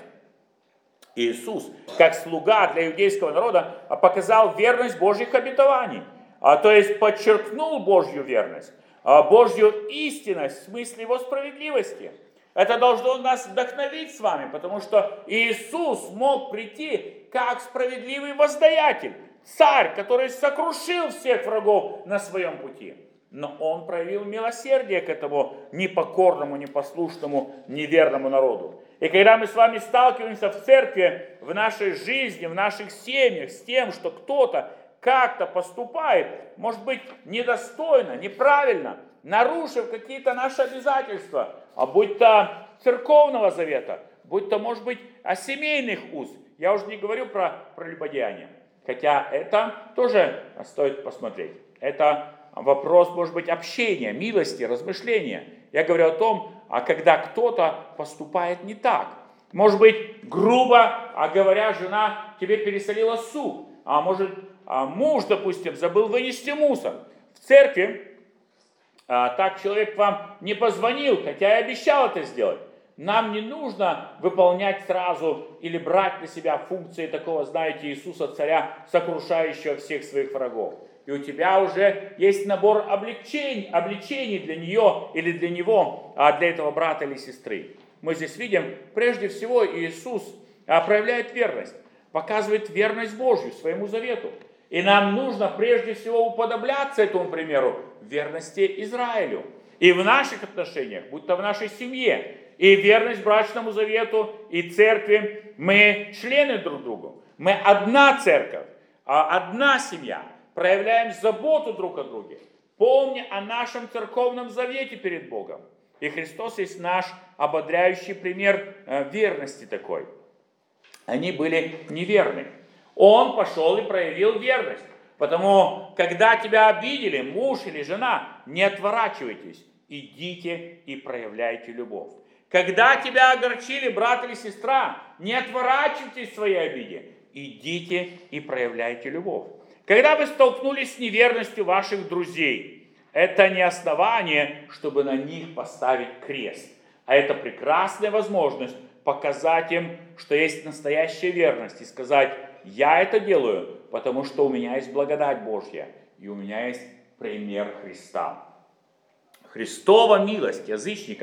Иисус, как слуга для иудейского народа, показал верность Божьих обетований. То есть подчеркнул Божью верность, Божью истинность в смысле его справедливости. Это должно нас вдохновить с вами, потому что Иисус мог прийти как справедливый воздаятель, царь, который сокрушил всех врагов на своем пути. Но он проявил милосердие к этому непокорному, непослушному, неверному народу. И когда мы с вами сталкиваемся в церкви, в нашей жизни, в наших семьях с тем, что кто-то как-то поступает, может быть, недостойно, неправильно, нарушив какие-то наши обязательства, а будь то церковного завета, будь то, может быть, о семейных уз. Я уже не говорю про прелюбодеяние, хотя это тоже стоит посмотреть. Это вопрос, может быть, общения, милости, размышления. Я говорю о том, а когда кто-то поступает не так. Может быть, грубо, а говоря, жена тебе пересолила суп, а может, муж, допустим, забыл вынести мусор. В церкви а, так человек вам не позвонил, хотя и обещал это сделать. Нам не нужно выполнять сразу или брать на себя функции такого, знаете, Иисуса Царя, сокрушающего всех своих врагов. И у тебя уже есть набор облегчений, облегчений для нее или для него, а для этого брата или сестры. Мы здесь видим, прежде всего, Иисус проявляет верность, показывает верность Божью своему завету. И нам нужно прежде всего уподобляться этому примеру верности Израилю. И в наших отношениях, будь то в нашей семье, и верность брачному завету, и церкви, мы члены друг другу. Мы одна церковь, одна семья. Проявляем заботу друг о друге, помня о нашем церковном завете перед Богом. И Христос есть наш ободряющий пример верности такой. Они были неверны. Он пошел и проявил верность. Потому, когда тебя обидели, муж или жена, не отворачивайтесь, идите и проявляйте любовь. Когда тебя огорчили брат или сестра, не отворачивайтесь в своей обиде, идите и проявляйте любовь. Когда вы столкнулись с неверностью ваших друзей, это не основание, чтобы на них поставить крест, а это прекрасная возможность показать им, что есть настоящая верность, и сказать: я это делаю, потому что у меня есть благодать Божья, и у меня есть пример Христа. Христова милость язычникам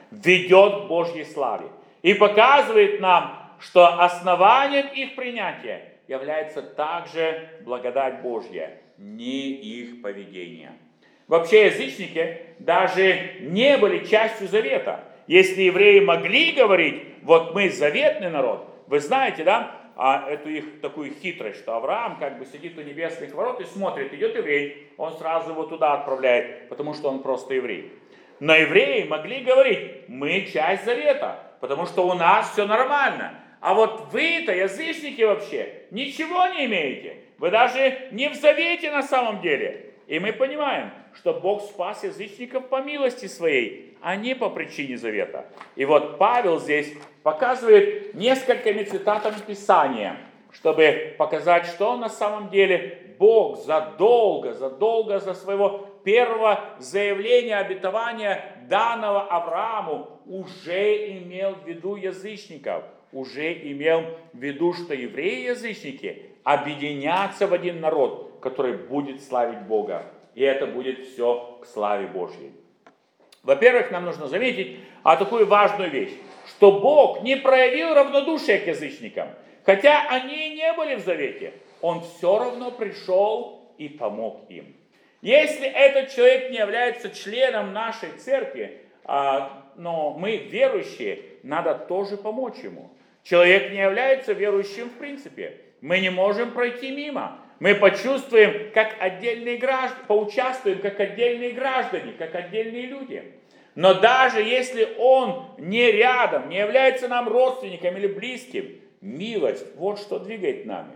ведет к Божьей славе. И показывает нам, что основанием их принятия является также благодать Божья, не их поведение. Вообще язычники даже не были частью завета. Если евреи могли говорить, вот мы заветный народ, вы знаете, да, а эту их такую хитрость, что Авраам как бы сидит у небесных ворот и смотрит, идет еврей, он сразу его туда отправляет, потому что он просто еврей. Но евреи могли говорить, мы часть завета, потому что у нас все нормально. А вот вы-то, язычники вообще, ничего не имеете. Вы даже не в завете на самом деле. И мы понимаем, что Бог спас язычников по милости своей, а не по причине завета. И вот Павел здесь показывает несколькими цитатами Писания, чтобы показать, что на самом деле Бог задолго, задолго за своего первого заявления, обетования, данного Аврааму, уже имел в виду язычников, уже имел в виду, что евреи-язычники объединятся в один народ, который будет славить Бога. И это будет все к славе Божьей. Во-первых, нам нужно заметить а такую важную вещь, что Бог не проявил равнодушие к язычникам, хотя они и не были в завете. Он все равно пришел и помог им. Если этот человек не является членом нашей церкви, а, но мы верующие, надо тоже помочь ему. Человек не является верующим в принципе. Мы не можем пройти мимо. Мы почувствуем, как отдельные граждане, поучаствуем, как отдельные граждане, как отдельные люди. Но даже если он не рядом, не является нам родственником или близким, милость, вот что двигает нами.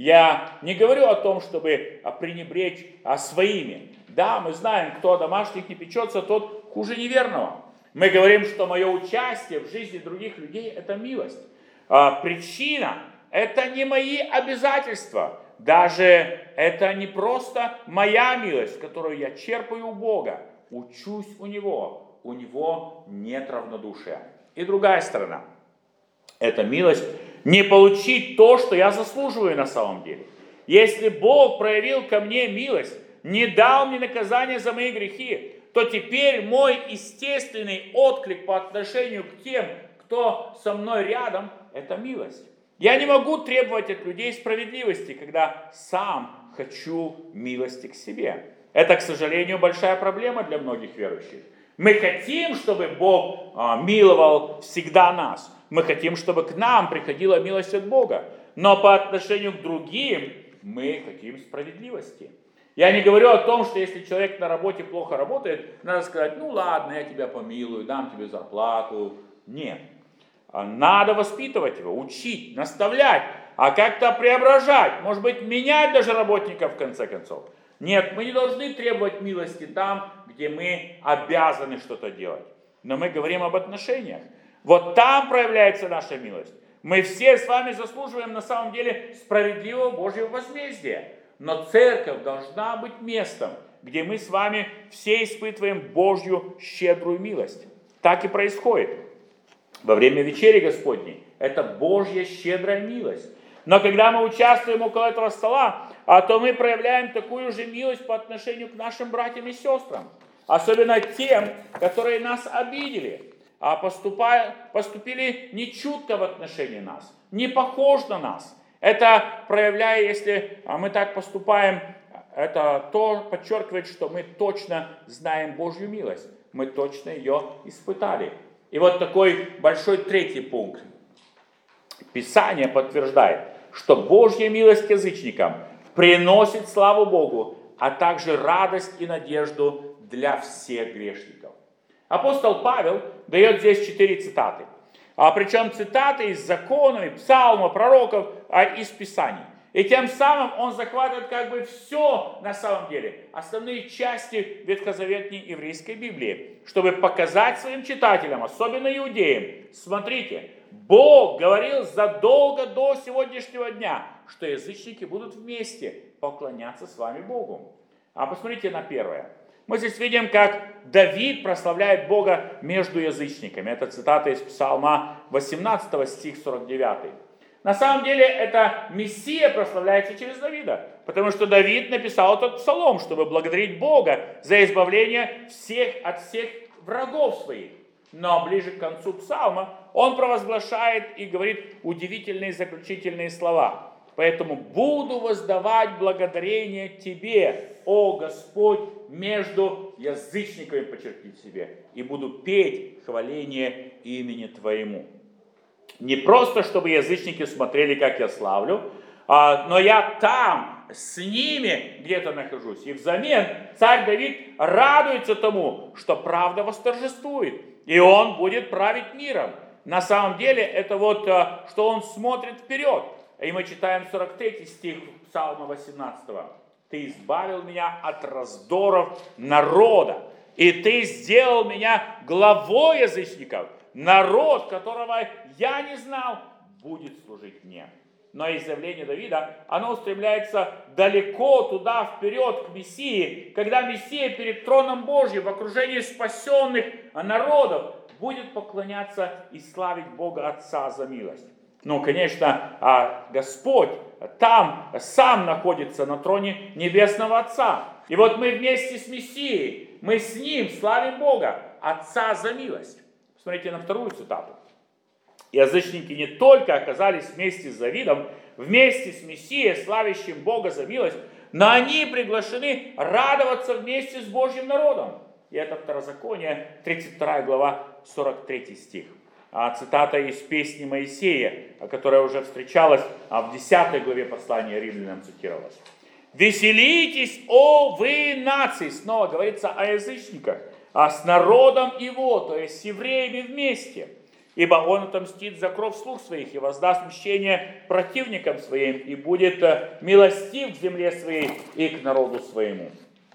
Я не говорю о том, чтобы пренебречь своими. Да, мы знаем, кто о домашних не печется, тот хуже неверного. Мы говорим, что мое участие в жизни других людей – это милость. А причина – это не мои обязательства. Даже это не просто моя милость, которую я черпаю у Бога, учусь у Него, у Него нет равнодушия. И другая сторона, это милость не получить то, что я заслуживаю на самом деле. Если Бог проявил ко мне милость, не дал мне наказание за мои грехи, то теперь мой естественный отклик по отношению к тем, кто со мной рядом, это милость. Я не могу требовать от людей справедливости, когда сам хочу милости к себе. Это, к сожалению, большая проблема для многих верующих. Мы хотим, чтобы Бог а, миловал всегда нас. Мы хотим, чтобы к нам приходила милость от Бога. Но по отношению к другим мы хотим справедливости. Я не говорю о том, что если человек на работе плохо работает, надо сказать, ну ладно, я тебя помилую, дам тебе зарплату. Нет. Надо воспитывать его, учить, наставлять, а как-то преображать, может быть, менять даже работников в конце концов. Нет, мы не должны требовать милости там, где мы обязаны что-то делать. Но мы говорим об отношениях. Вот там проявляется наша милость. Мы все с вами заслуживаем на самом деле справедливого Божьего возмездия. Но церковь должна быть местом, где мы с вами все испытываем Божью щедрую милость. Так и происходит. Во время вечери Господней это Божья щедрая милость. Но когда мы участвуем около этого стола, то мы проявляем такую же милость по отношению к нашим братьям и сестрам. Особенно тем, которые нас обидели, а поступая, поступили нечутко в отношении нас, не похож на нас. Это проявляя, если мы так поступаем, это то подчеркивает, что мы точно знаем Божью милость. Мы точно ее испытали. И вот такой большой третий пункт. Писание подтверждает, что Божья милость к язычникам приносит славу Богу, а также радость и надежду для всех грешников. Апостол Павел дает здесь четыре цитаты. А причем цитаты из законов, псалмов, пророков, а из Писаний. И тем самым он захватывает как бы все на самом деле, основные части ветхозаветной еврейской Библии, чтобы показать своим читателям, особенно иудеям, смотрите, Бог говорил задолго до сегодняшнего дня, что язычники будут вместе поклоняться с вами Богу. А посмотрите на первое. Мы здесь видим, как Давид прославляет Бога между язычниками. Это цитата из Псалма восемнадцатого, стих сорок девятый. На самом деле, это Мессия прославляется через Давида, потому что Давид написал этот псалом, чтобы благодарить Бога за избавление всех от всех врагов своих. Но ближе к концу псалма он провозглашает и говорит удивительные заключительные слова. Поэтому буду воздавать благодарение Тебе, о Господь, между язычниками, подчеркни себе, и буду петь хваление имени Твоему. Не просто, чтобы язычники смотрели, как я славлю, но я там, с ними где-то нахожусь. И взамен царь Давид радуется тому, что правда восторжествует, и он будет править миром. На самом деле, это вот, что он смотрит вперед. И мы читаем сорок третий стих Псалма восемнадцатого. «Ты избавил меня от раздоров народа, и ты сделал меня главой язычников. Народ, которого я не знал, будет служить мне». Но изъявление Давида, оно устремляется далеко туда, вперед, к Мессии, когда Мессия перед троном Божьим в окружении спасенных народов будет поклоняться и славить Бога Отца за милость. Ну, конечно, Господь там сам находится на троне Небесного Отца. И вот мы вместе с Мессией, мы с Ним славим Бога, Отца за милость. Посмотрите на вторую цитату. Язычники не только оказались вместе с Давидом, вместе с Мессией, славящим Бога за милость, но они приглашены радоваться вместе с Божьим народом. И это Второзаконие, тридцать вторая глава, сорок третий стих. А цитата из песни Моисея, которая уже встречалась в десятой главе послания Римлянам, цитировалась. «Веселитесь, о вы нации!» Снова говорится о язычниках, а с народом его, то есть с евреями вместе. «Ибо он отомстит за кровь слуг своих и воздаст мщение противникам своим, и будет милостив к земле своей и к народу своему».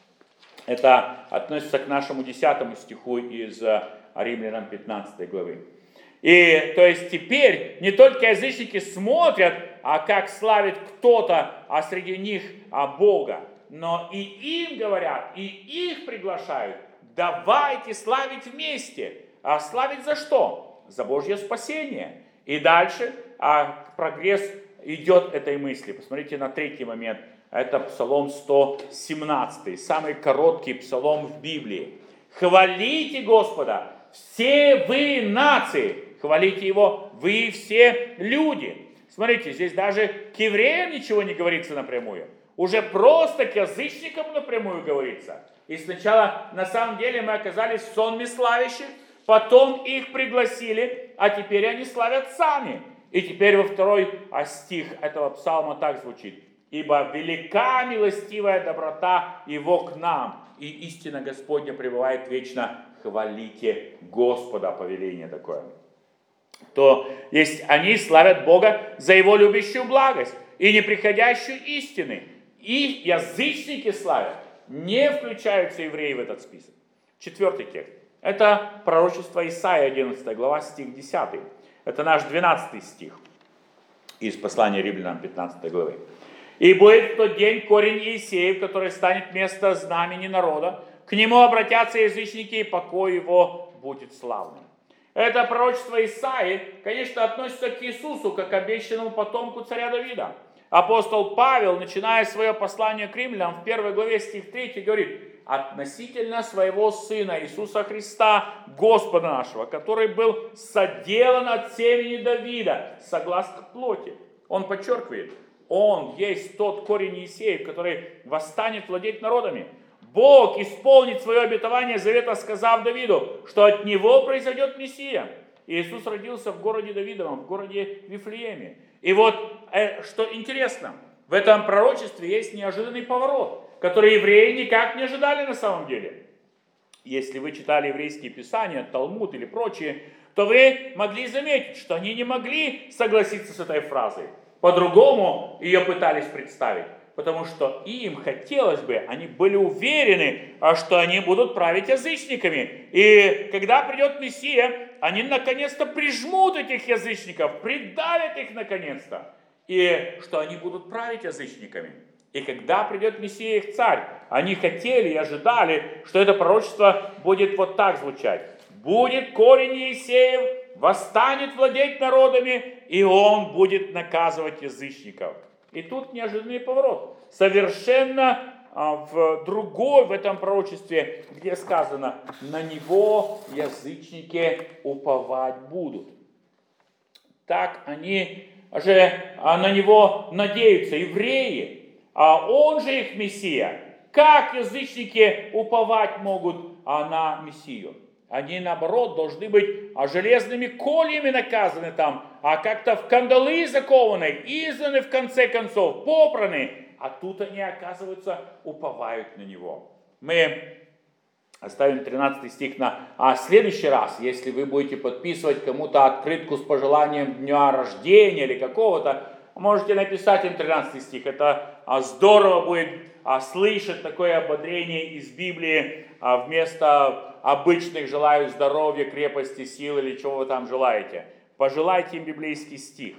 Это относится к нашему десятому стиху из Римлянам пятнадцатой главы. И то есть теперь не только язычники смотрят, а как славит кто-то, а среди них а Бога, но и им говорят, и их приглашают: давайте славить вместе. А славить за что? За Божье спасение. И дальше а, прогресс идет этой мысли. Посмотрите на третий момент. Это Псалом сто семнадцатый, самый короткий псалом в Библии. «Хвалите Господа, все вы нации». Хвалите Его, вы все люди. Смотрите, здесь даже к евреям ничего не говорится напрямую. Уже просто к язычникам напрямую говорится. И сначала, на самом деле, мы оказались в сонме славящих, потом их пригласили, а теперь они славят сами. И теперь во второй стих этого псалма так звучит. «Ибо велика милостивая доброта Его к нам, и истина Господня пребывает вечно. Хвалите Господа». Повеление такое. То есть они славят Бога за Его любящую благость и неприходящую истины. И язычники славят. Не включаются евреи в этот список. Четвертый текст. Это пророчество Исаия, одиннадцатая глава, стих десятый. Это наш двенадцатый стих из послания Римлянам пятнадцатой главы. «И будет в тот день корень Иисеев, который станет вместо знамени народа. К нему обратятся язычники, и покой его будет славным». Это пророчество Исаии, конечно, относится к Иисусу, как к обещанному потомку царя Давида. Апостол Павел, начиная свое послание к римлянам, в первой главе стих третий, говорит: «Относительно своего Сына Иисуса Христа, Господа нашего, который был соделан от семени Давида, согласно плоти». Он подчеркивает, Он есть тот корень Иисеев, который восстанет владеть народами. Бог исполнит свое обетование завета, сказав Давиду, что от него произойдет Мессия. Иисус родился в городе Давидовом, в городе Вифлееме. И вот, что интересно, в этом пророчестве есть неожиданный поворот, который евреи никак не ожидали на самом деле. Если вы читали еврейские писания, Талмуд или прочие, то вы могли заметить, что они не могли согласиться с этой фразой. По-другому ее пытались представить. Потому что им хотелось бы, они были уверены, что они будут править язычниками. И когда придет Мессия, они наконец-то прижмут этих язычников, придавят их наконец-то. И что они будут править язычниками. И когда придет Мессия, их царь, они хотели и ожидали, что это пророчество будет вот так звучать. «Будет корень Иисеев, восстанет владеть народами, и он будет наказывать язычников». И тут неожиданный поворот. Совершенно в другой, в этом пророчестве, где сказано, на него язычники уповать будут. Так они же на него надеются, евреи, а он же их Мессия. Как язычники уповать могут на Мессию? Они, наоборот, должны быть железными кольями наказаны там, а как-то в кандалы закованы, изгнаны в конце концов, попраны. А тут они, оказывается, уповают на него. Мы оставим тринадцатый стих на а следующий раз, если вы будете подписывать кому-то открытку с пожеланием дня рождения или какого-то, можете написать им тринадцатый стих. Это а, здорово будет а, слышать такое ободрение из Библии а, вместо обычных «желаю здоровья, крепости, сил» или чего вы там желаете. Пожелайте им библейский стих.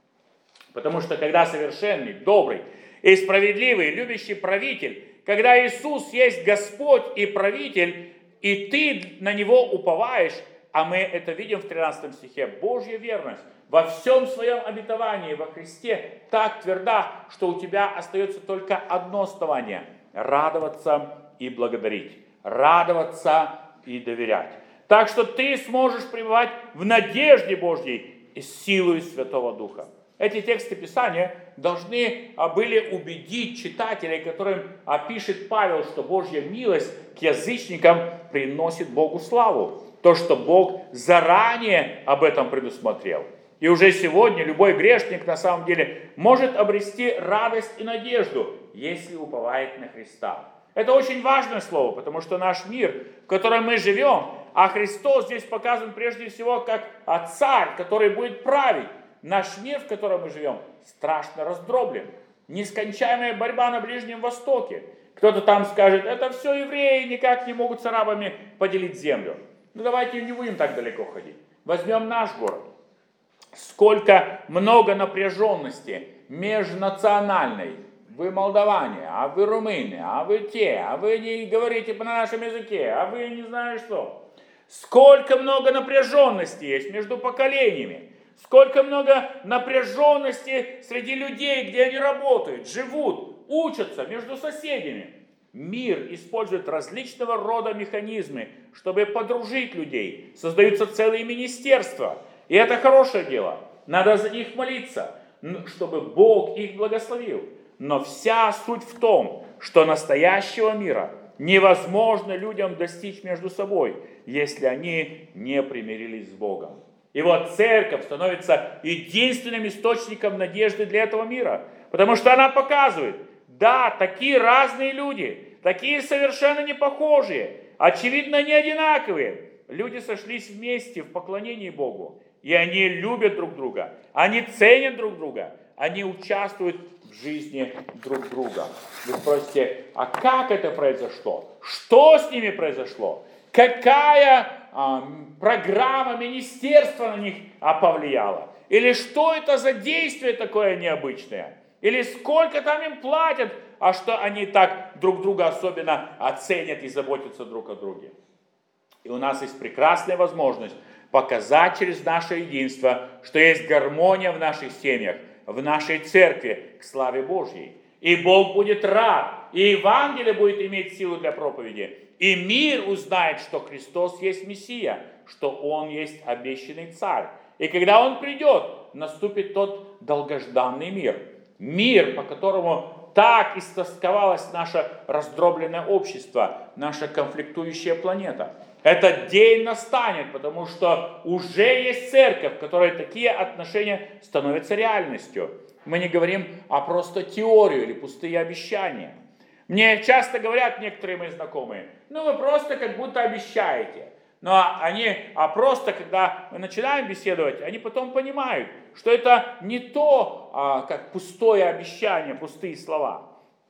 Потому что когда совершенный, добрый и справедливый, любящий правитель, когда Иисус есть Господь и правитель, и ты на Него уповаешь, а мы это видим в тринадцатом стихе, Божья верность во всем своем обетовании во Христе так тверда, что у тебя остается только одно основание – радоваться и благодарить, радоваться и доверять. Так что ты сможешь пребывать в надежде Божьей и силой Святого Духа. Эти тексты Писания должны были убедить читателей, которым пишет Павел, что Божья милость к язычникам приносит Богу славу. То, что Бог заранее об этом предусмотрел. И уже сегодня любой грешник на самом деле может обрести радость и надежду, если уповает на Христа. Это очень важное слово, потому что наш мир, в котором мы живем, а Христос здесь показан прежде всего как царь, который будет править. Наш мир, в котором мы живем, страшно раздроблен. Нескончаемая борьба на Ближнем Востоке. Кто-то там скажет, это все евреи никак не могут с арабами поделить землю. Ну давайте не будем так далеко ходить. Возьмем наш город. Сколько много напряженности межнациональной. Вы молдаване, а вы румыны, а вы те, а вы не говорите на нашем языке, а вы не знаю что. Сколько много напряженности есть между поколениями. Сколько много напряженности среди людей, где они работают, живут, учатся между соседями. Мир использует различного рода механизмы, чтобы подружить людей. Создаются целые министерства. И это хорошее дело. Надо за них молиться, чтобы Бог их благословил. Но вся суть в том, что настоящего мира невозможно людям достичь между собой, если они не примирились с Богом. И вот церковь становится единственным источником надежды для этого мира, потому что она показывает, да, такие разные люди, такие совершенно не похожие, очевидно не одинаковые. Люди сошлись вместе в поклонении Богу, и они любят друг друга, они ценят друг друга, они участвуют в жизни друг друга. Вы спросите, а как это произошло? Что с ними произошло? Какая а, программа министерства на них а, повлияла? Или что это за действие такое необычное? Или сколько там им платят, а что они так друг друга особенно оценят и заботятся друг о друге? И у нас есть прекрасная возможность показать через наше единство, что есть гармония в наших семьях, в нашей церкви к славе Божьей. И Бог будет рад, и Евангелие будет иметь силу для проповеди, и мир узнает, что Христос есть Мессия, что Он есть обещанный Царь. И когда Он придет, наступит тот долгожданный мир. Мир, по которому так истосковалось наше раздробленное общество, наша конфликтующая планета. Этот день настанет, потому что уже есть церковь, в которой такие отношения становятся реальностью. Мы не говорим о просто теорию или пустые обещания. Мне часто говорят некоторые мои знакомые, ну вы просто как будто обещаете. Но они, а просто когда мы начинаем беседовать, они потом понимают, что это не то, а, как пустое обещание, пустые слова,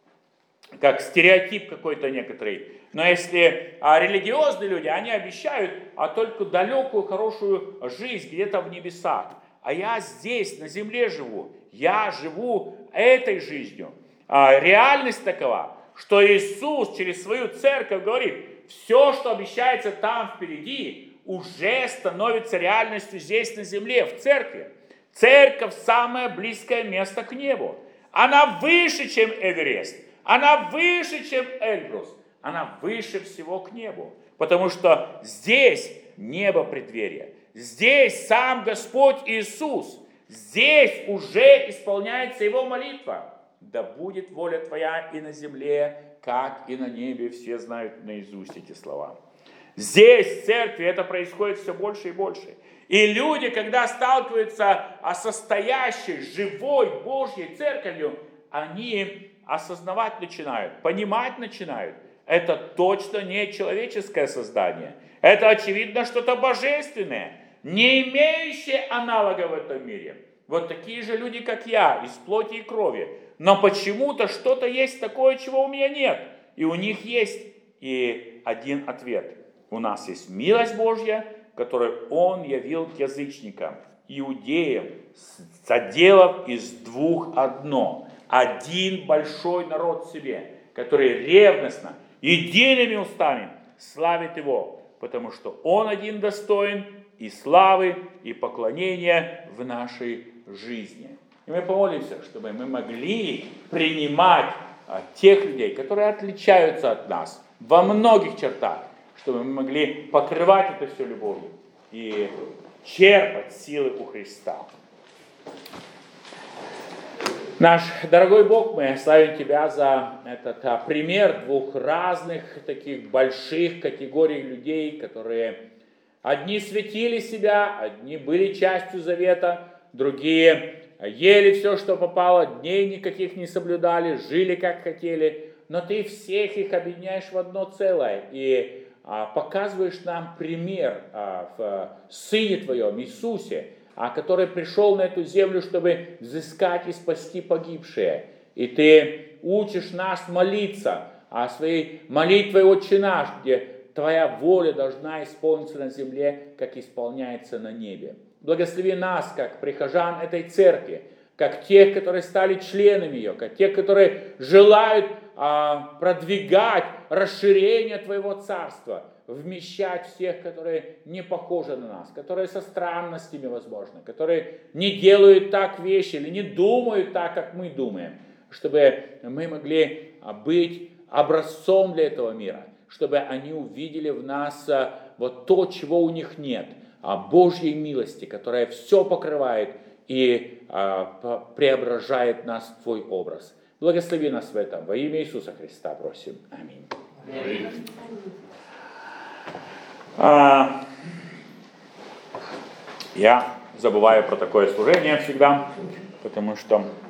как стереотип какой-то некоторый. Но если а, религиозные люди, они обещают а только далекую, хорошую жизнь где-то в небесах. А я здесь, на земле живу. Я живу этой жизнью. А, реальность такова, что Иисус через свою церковь говорит, все, что обещается там впереди, уже становится реальностью здесь на земле, в церкви. Церковь – самое близкое место к небу. Она выше, чем Эверест. она выше, чем Эльбрус. Она выше всего к небу. Потому что здесь небо преддверие. Здесь сам Господь Иисус. Здесь уже исполняется Его молитва. Да будет воля Твоя и на земле, как и на небе. Все знают наизусть эти слова. Здесь, в церкви, это происходит все больше и больше. И люди, когда сталкиваются со состоящей, живой Божьей церковью, они осознавать начинают, понимать начинают. Это точно не человеческое создание. Это, очевидно, что-то божественное, не имеющее аналога в этом мире. Вот такие же люди, как я, из плоти и крови. Но почему-то что-то есть такое, чего у меня нет. И у них есть и один ответ. У нас есть милость Божья, которую Он явил к язычникам, иудеям, соделав из двух одно. Один большой народ себе, который ревностно, едиными устами славит Его, потому что Он один достоин и славы, и поклонения в нашей жизни. И мы помолимся, чтобы мы могли принимать а, тех людей, которые отличаются от нас во многих чертах, чтобы мы могли покрывать это все любовью и черпать силы у Христа. Наш дорогой Бог, мы славим Тебя за этот а, пример двух разных таких больших категорий людей, которые одни светили себя, одни были частью завета, другие ели все, что попало, дней никаких не соблюдали, жили как хотели, но Ты всех их объединяешь в одно целое и а, показываешь нам пример а, в Сыне Твоем, Иисусе, а, который пришел на эту землю, чтобы взыскать и спасти погибшие. И Ты учишь нас молиться о своей молитве «Отче наш», где Твоя воля должна исполниться на земле, как исполняется на небе. Благослови нас, как прихожан этой церкви, как тех, которые стали членами ее, как тех, которые желают а, продвигать расширение Твоего Царства, вмещать всех, которые не похожи на нас, которые со странностями, возможно, которые не делают так вещи или не думают так, как мы думаем, чтобы мы могли быть образцом для этого мира, чтобы они увидели в нас а, вот то, чего у них нет, а Божьей милости, которая все покрывает и а, преображает нас в Твой образ. Благослови нас в этом. Во имя Иисуса Христа просим. Аминь. Аминь. А, я забываю про такое служение всегда, потому что